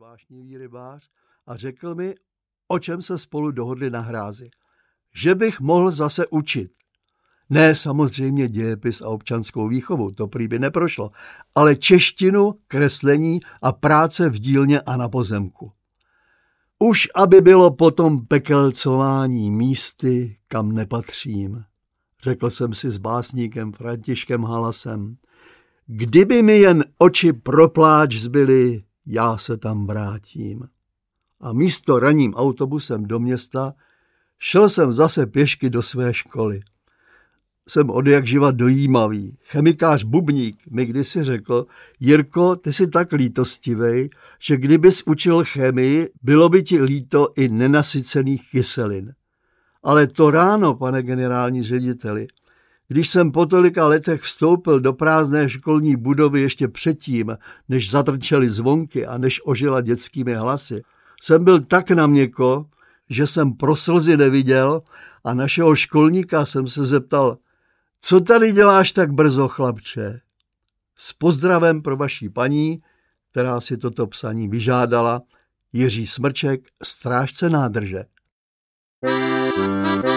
vášnivý rybář a řekl mi, o čem se spolu dohodli na hrázi. Že bych mohl zase učit. Ne samozřejmě dějepis a občanskou výchovu, to prý by neprošlo, ale češtinu, kreslení a práce v dílně a na pozemku. Už aby bylo potom pekelcování místy, kam nepatřím, řekl jsem si s básníkem Františkem Halasem. Kdyby mi jen oči pro pláč zbyly, já se tam vrátím. A místo ranním autobusem do města šel jsem zase pěšky do své školy. Jsem odjakživa dojímavý. Chemikář Bubník mi kdysi řekl, Jirko, ty jsi tak lítostivej, že kdybys učil chemii, bylo by ti líto i nenasycených kyselin. Ale to ráno, pane generální řediteli, když jsem po tolika letech vstoupil do prázdné školní budovy ještě předtím, než zatrčely zvonky a než ožila dětskými hlasy, jsem byl tak na měko, že jsem pro slzy neviděl a našeho školníka jsem se zeptal, co tady děláš tak brzo, chlapče? S pozdravem pro vaší paní, která si toto psaní vyžádala, Jiří Smrček, strážce nádrže.